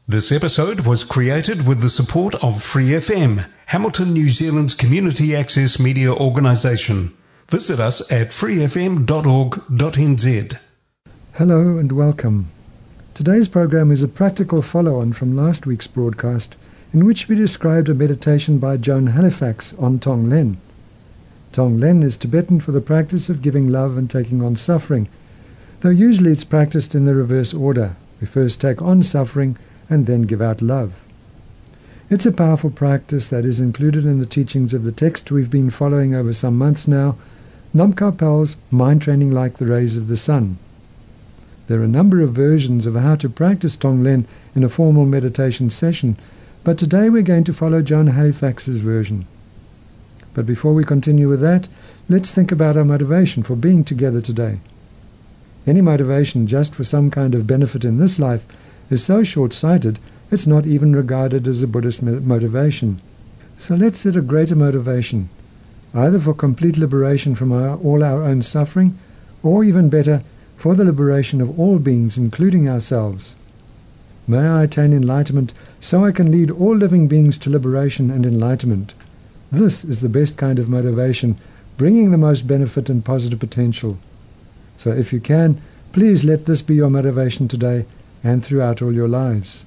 This episode was created with the support of Free FM, Hamilton, New Zealand's community access media organisation. Visit us at freefm.org.nz. Hello and welcome. Today's program is a practical follow-on from last week's broadcast, in which we described a meditation by Joan Halifax on Tonglen. Tonglen is Tibetan for the practice of giving love and taking on suffering, though usually it's practiced in the reverse order. We first take on suffering and then give out love. It's a powerful practice that is included in the teachings of the text we've been following over some months now, Nam Kao Pal's Mind Training Like the Rays of the Sun. There are a number of versions of how to practice Tonglen in a formal meditation session, but today we're going to follow Joan Halifax's version. But before we continue with that, let's think about our motivation for being together today. Any motivation just for some kind of benefit in this life is so short-sighted it's not even regarded as a Buddhist motivation. So let's set a greater motivation, either for complete liberation from all our own suffering, or even better, for the liberation of all beings, including ourselves. May I attain enlightenment so I can lead all living beings to liberation and enlightenment. This is the best kind of motivation, bringing the most benefit and positive potential. So if you can, please let this be your motivation today and throughout all your lives.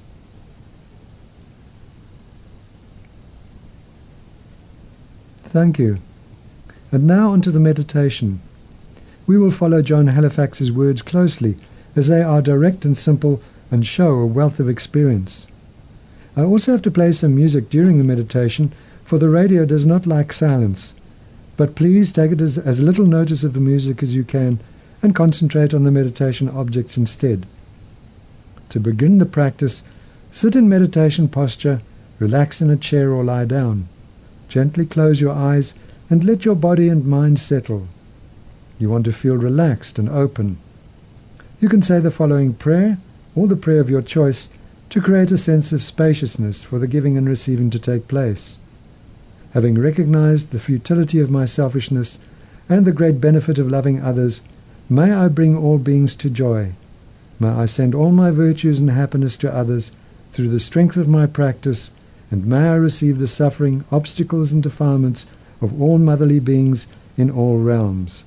Thank you. And now onto the meditation. We will follow Joan Halifax's words closely, as they are direct and simple and show a wealth of experience. I also have to play some music during the meditation, for the radio does not like silence. But please take it as little notice of the music as you can and concentrate on the meditation objects instead. To begin the practice, sit in meditation posture, relax in a chair or lie down. Gently close your eyes and let your body and mind settle. You want to feel relaxed and open. You can say the following prayer, or the prayer of your choice, to create a sense of spaciousness for the giving and receiving to take place. Having recognized the futility of my selfishness and the great benefit of loving others, may I bring all beings to joy. May I send all my virtues and happiness to others through the strength of my practice, and may I receive the suffering, obstacles and defilements of all motherly beings in all realms.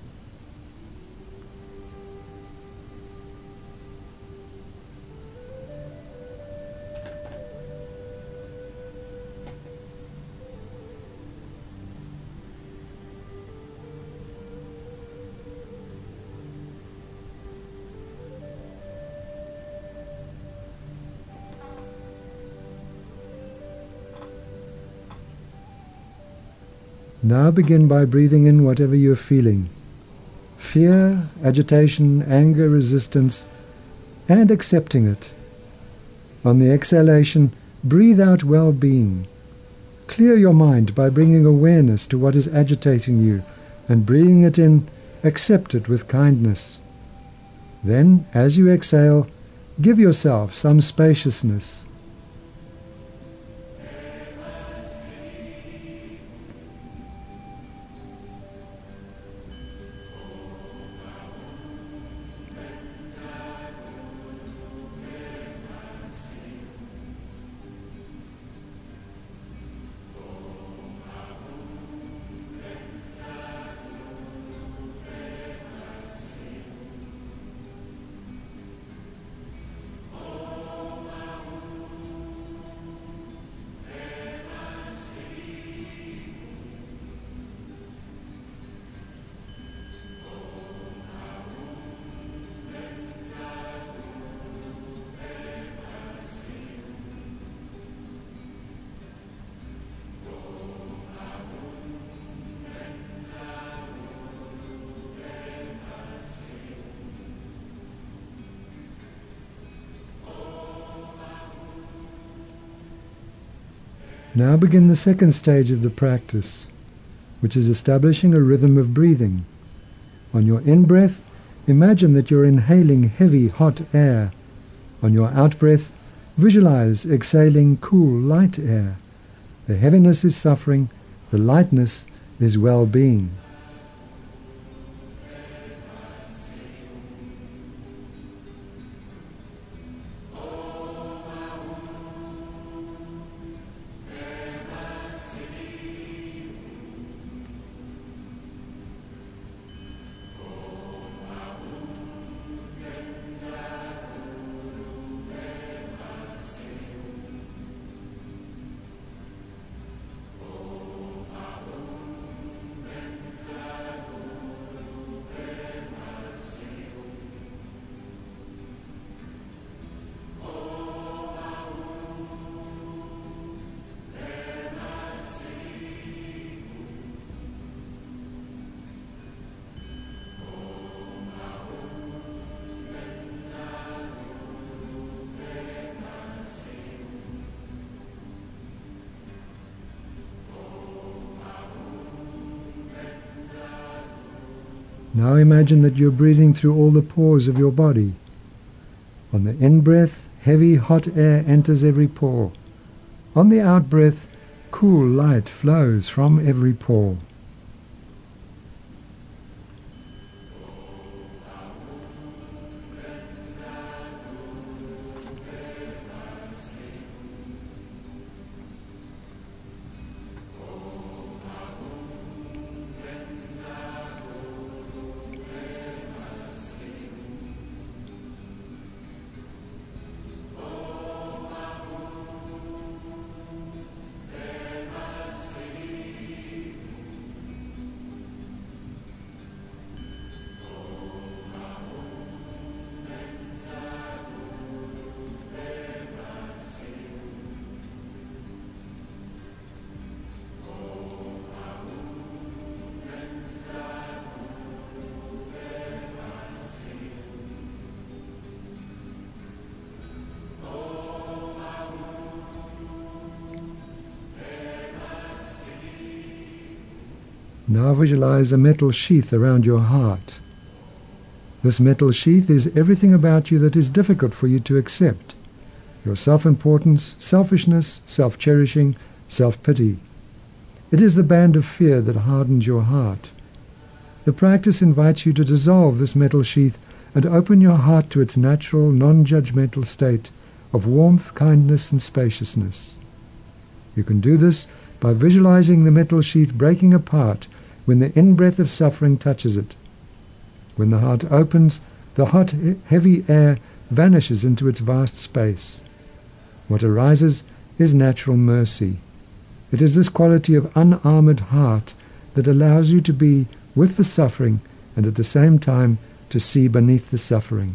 Now begin by breathing in whatever you are feeling. Fear, agitation, anger, resistance, and accepting it. On the exhalation, breathe out well-being. Clear your mind by bringing awareness to what is agitating you, and breathing it in, accept it with kindness. Then, as you exhale, give yourself some spaciousness. Now begin the second stage of the practice, which is establishing a rhythm of breathing. On your in-breath, imagine that you're inhaling heavy, hot air. On your out-breath, visualize exhaling cool, light air. The heaviness is suffering, the lightness is well-being. Now imagine that you're breathing through all the pores of your body. On the in-breath, heavy, hot air enters every pore. On the out-breath, cool light flows from every pore. Now visualize a metal sheath around your heart. This metal sheath is everything about you that is difficult for you to accept. Your self-importance, selfishness, self-cherishing, self-pity. It is the band of fear that hardens your heart. The practice invites you to dissolve this metal sheath and open your heart to its natural, non-judgmental state of warmth, kindness, and spaciousness. You can do this by visualizing the metal sheath breaking apart when the in-breath of suffering touches it. When the heart opens, the hot, heavy air vanishes into its vast space. What arises is natural mercy. It is this quality of unarmored heart that allows you to be with the suffering and at the same time to see beneath the suffering.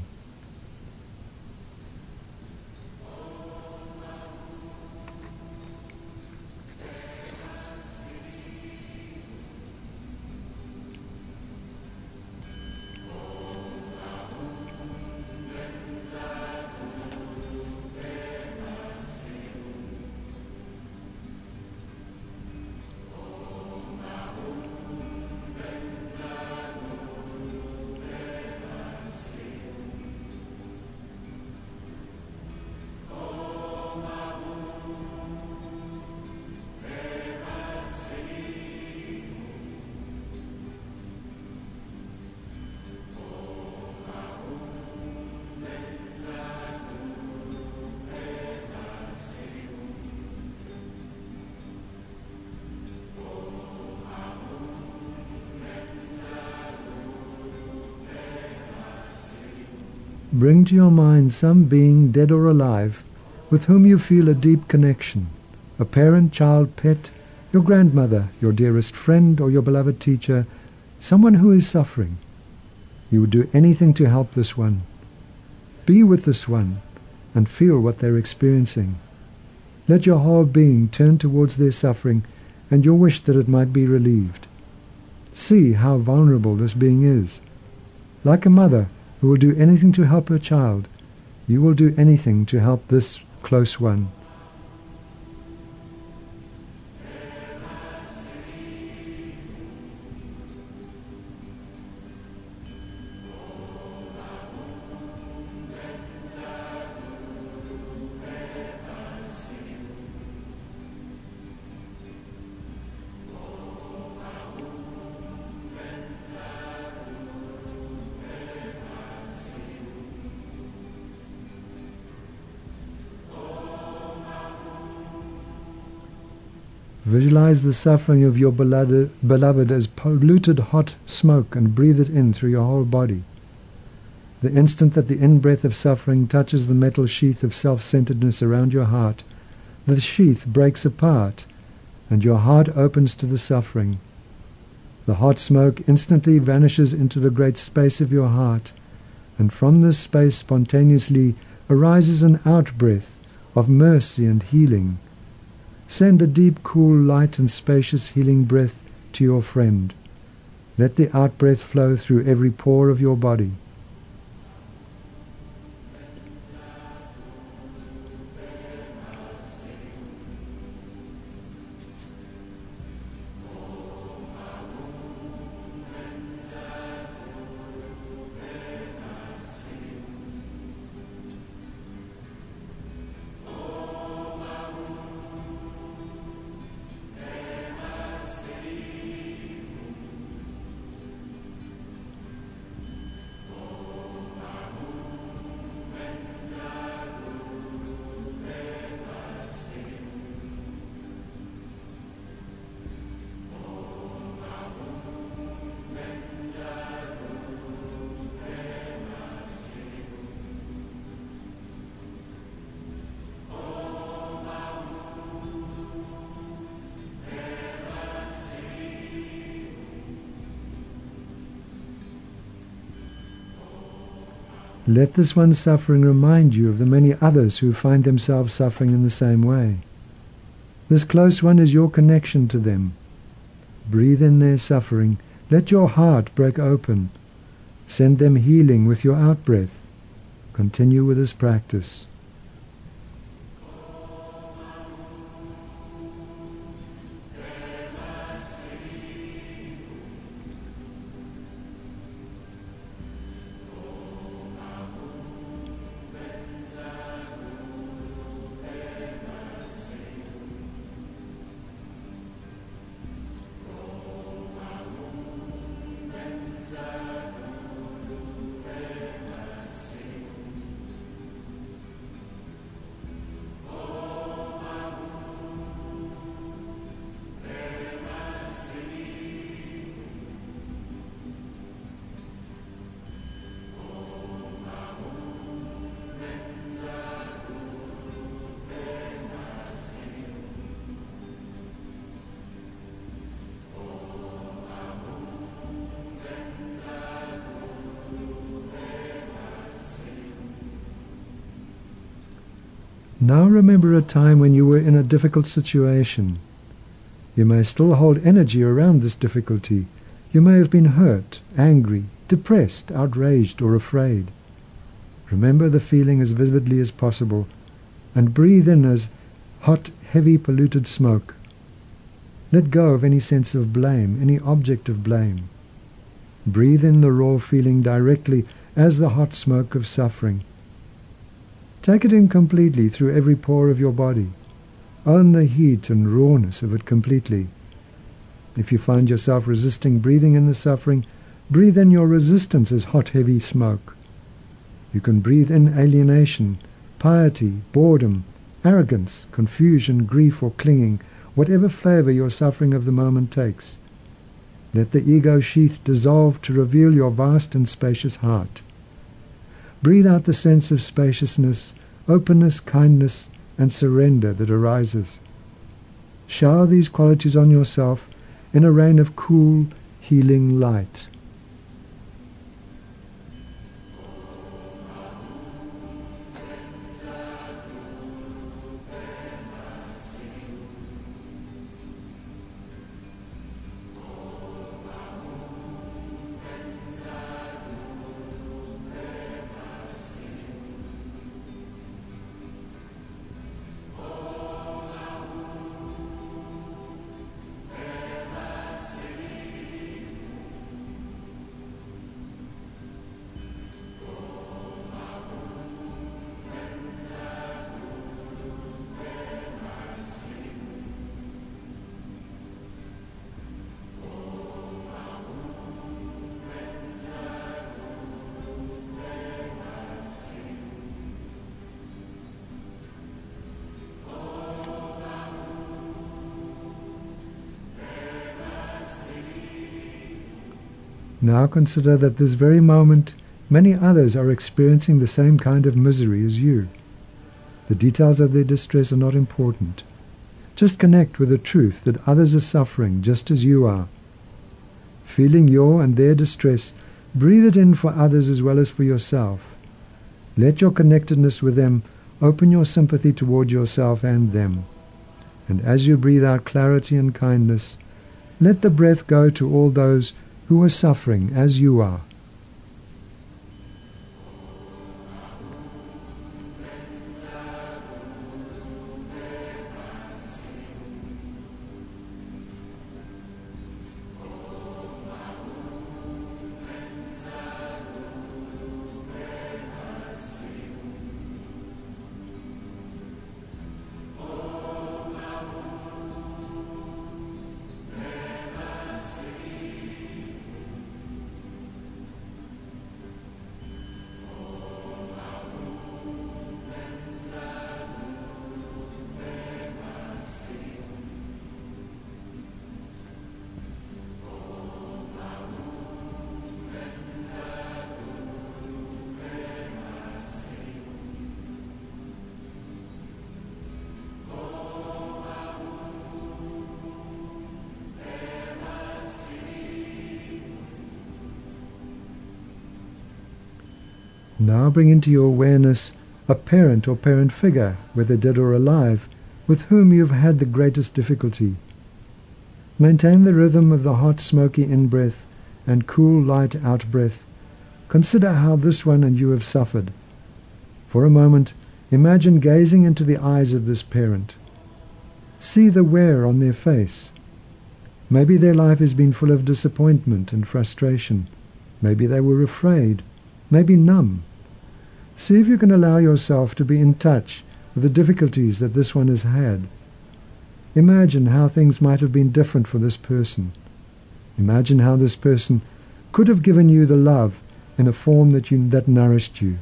Bring to your mind some being, dead or alive, with whom you feel a deep connection, a parent, child, pet, your grandmother, your dearest friend, or your beloved teacher, someone who is suffering. You would do anything to help this one. Be with this one and feel what they're experiencing. Let your whole being turn towards their suffering and your wish that it might be relieved. See how vulnerable this being is. Like a mother who will do anything to help her child, you will do anything to help this close one. Visualize the suffering of your beloved as polluted hot smoke and breathe it in through your whole body. The instant that the in-breath of suffering touches the metal sheath of self-centeredness around your heart, the sheath breaks apart and your heart opens to the suffering. The hot smoke instantly vanishes into the great space of your heart, and from this space spontaneously arises an out-breath of mercy and healing. Send a deep, cool, light and spacious healing breath to your friend. Let the out-breath flow through every pore of your body. Let this one suffering remind you of the many others who find themselves suffering in the same way. This close one is your connection to them. Breathe in their suffering. Let your heart break open. Send them healing with your out-breath. Continue with this practice. Now remember a time when you were in a difficult situation. You may still hold energy around this difficulty. You may have been hurt, angry, depressed, outraged, or afraid. Remember the feeling as vividly as possible, and breathe in as hot, heavy, polluted smoke. Let go of any sense of blame, any object of blame. Breathe in the raw feeling directly as the hot smoke of suffering. Take it in completely through every pore of your body. Own the heat and rawness of it completely. If you find yourself resisting breathing in the suffering, breathe in your resistance as hot, heavy smoke. You can breathe in alienation, piety, boredom, arrogance, confusion, grief, or clinging, whatever flavor your suffering of the moment takes. Let the ego sheath dissolve to reveal your vast and spacious heart. Breathe out the sense of spaciousness, openness, kindness, and surrender that arises. Shower these qualities on yourself in a rain of cool, healing light. Now consider that this very moment many others are experiencing the same kind of misery as you. The details of their distress are not important. Just connect with the truth that others are suffering just as you are. Feeling your and their distress, breathe it in for others as well as for yourself. Let your connectedness with them open your sympathy toward yourself and them. And as you breathe out clarity and kindness, let the breath go to all those who are suffering as you are. Now bring into your awareness a parent or parent figure, whether dead or alive, with whom you have had the greatest difficulty. Maintain the rhythm of the hot, smoky in-breath and cool, light out-breath. Consider how this one and you have suffered. For a moment, imagine gazing into the eyes of this parent. See the wear on their face. Maybe their life has been full of disappointment and frustration. Maybe they were afraid, maybe numb. See if you can allow yourself to be in touch with the difficulties that this one has had. Imagine how things might have been different for this person. Imagine how this person could have given you the love in a form that nourished you.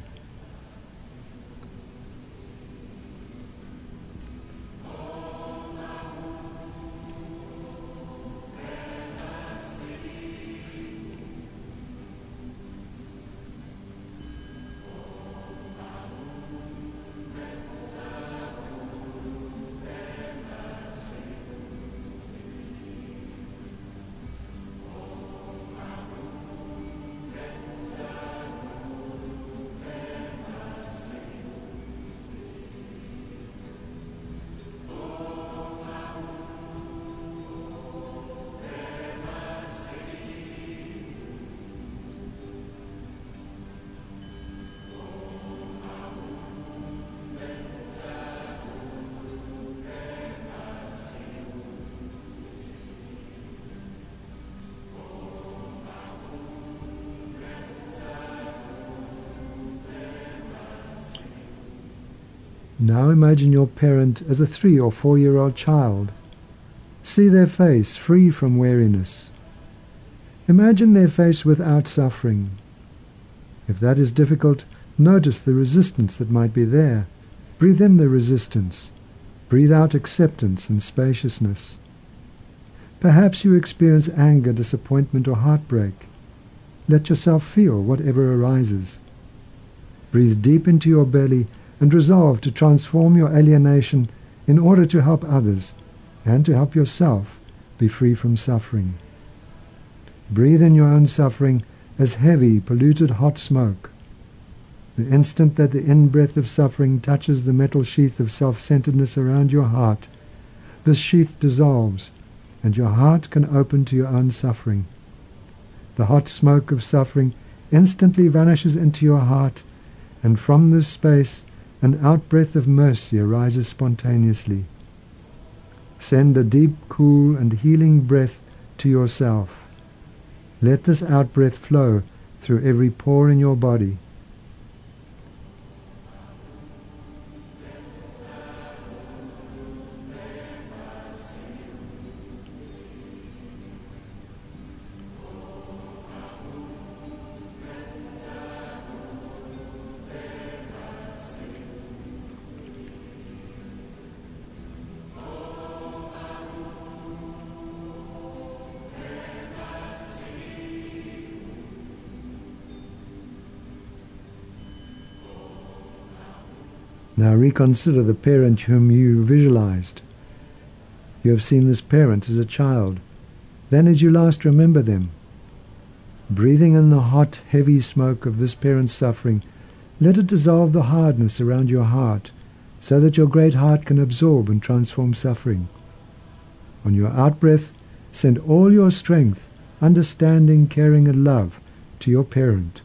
Now imagine your parent as a 3 or 4-year-old child. See their face free from weariness. Imagine their face without suffering. If that is difficult, notice the resistance that might be there. Breathe in the resistance. Breathe out acceptance and spaciousness. Perhaps you experience anger, disappointment, or heartbreak. Let yourself feel whatever arises. Breathe deep into your belly and resolve to transform your alienation in order to help others and to help yourself be free from suffering. Breathe in your own suffering as heavy, polluted, hot smoke. The instant that the in-breath of suffering touches the metal sheath of self-centeredness around your heart, this sheath dissolves, and your heart can open to your own suffering. The hot smoke of suffering instantly vanishes into your heart, and from this space an out-breath of mercy arises spontaneously. Send a deep, cool, and healing breath to yourself. Let this out-breath flow through every pore in your body. Now reconsider the parent whom you visualized. You have seen this parent as a child. Then as you last remember them, breathing in the hot, heavy smoke of this parent's suffering, let it dissolve the hardness around your heart so that your great heart can absorb and transform suffering. On your out-breath, send all your strength, understanding, caring, and love to your parent.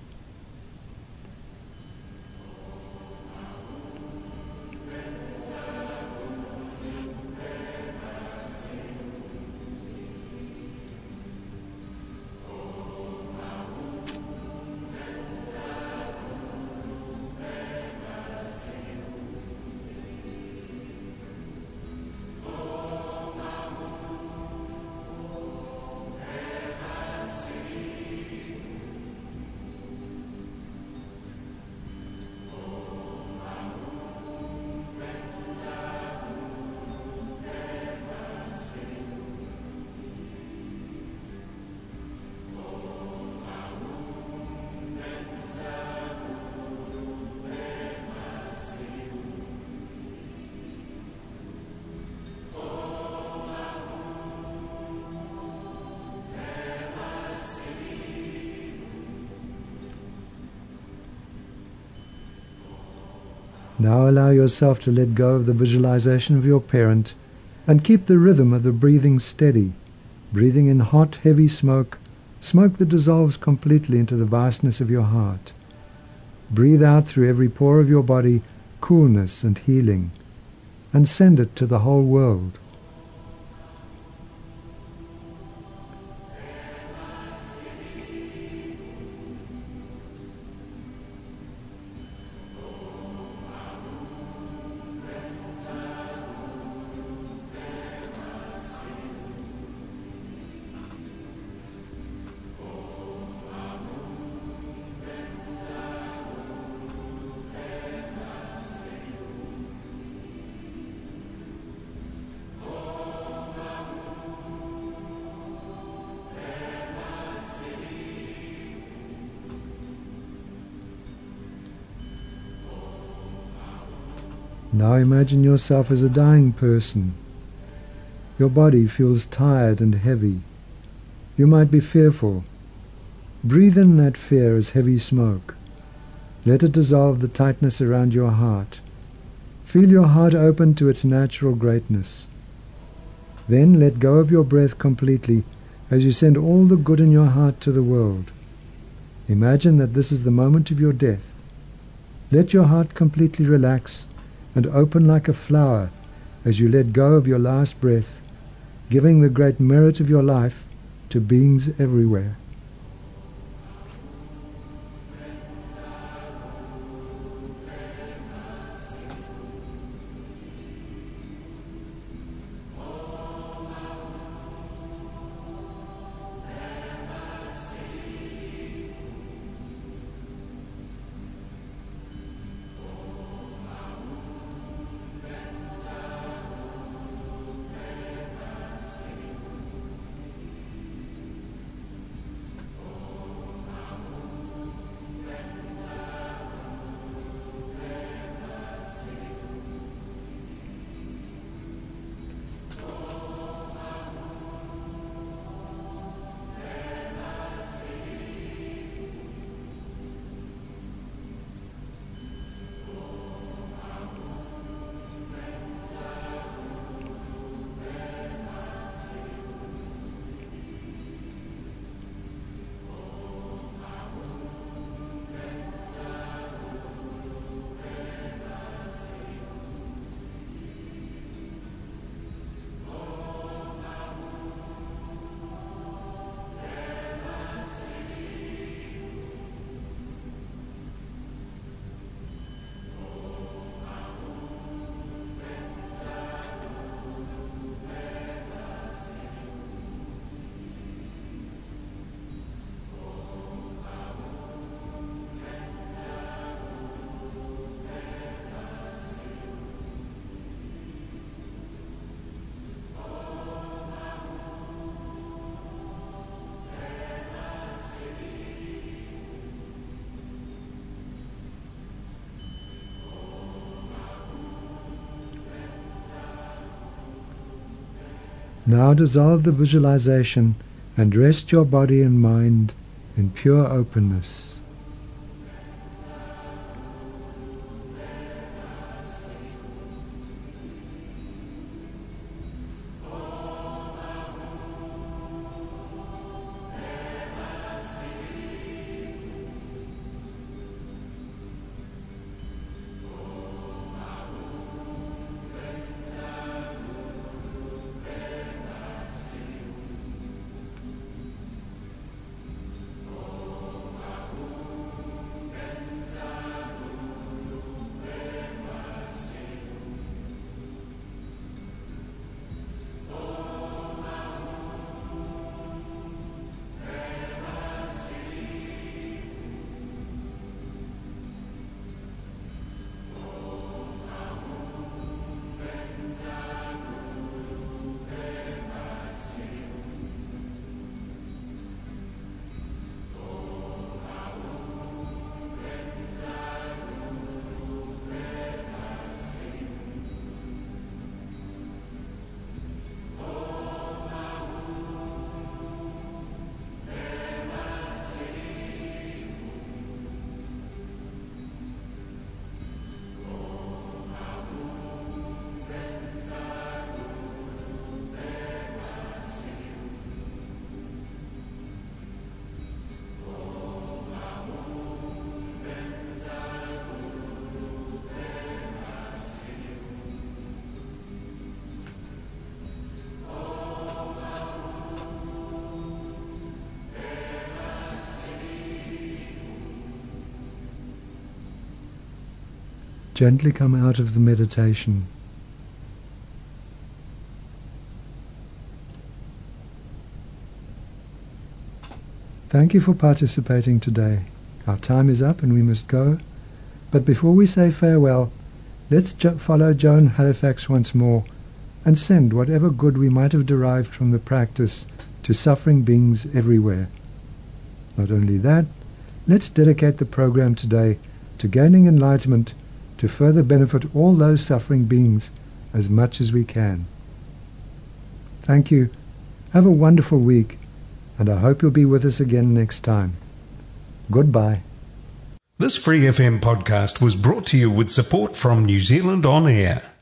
Now allow yourself to let go of the visualization of your parent and keep the rhythm of the breathing steady, breathing in hot, heavy smoke, smoke that dissolves completely into the vastness of your heart. Breathe out through every pore of your body coolness and healing, and send it to the whole world. Now imagine yourself as a dying person. Your body feels tired and heavy. You might be fearful. Breathe in that fear as heavy smoke. Let it dissolve the tightness around your heart. Feel your heart open to its natural greatness. Then let go of your breath completely as you send all the good in your heart to the world. Imagine that this is the moment of your death. Let your heart completely relax and open like a flower as you let go of your last breath, giving the great merit of your life to beings everywhere. Now dissolve the visualization and rest your body and mind in pure openness. gently come out of the meditation. Thank you for participating today. Our time is up and we must go. But before we say farewell, let's follow Joan Halifax once more and send whatever good we might have derived from the practice to suffering beings everywhere. Not only that, let's dedicate the program today to gaining enlightenment to further benefit all those suffering beings as much as we can. Thank you. Have a wonderful week, and I hope you'll be with us again next time. Goodbye. This Free FM podcast was brought to you with support from New Zealand On Air.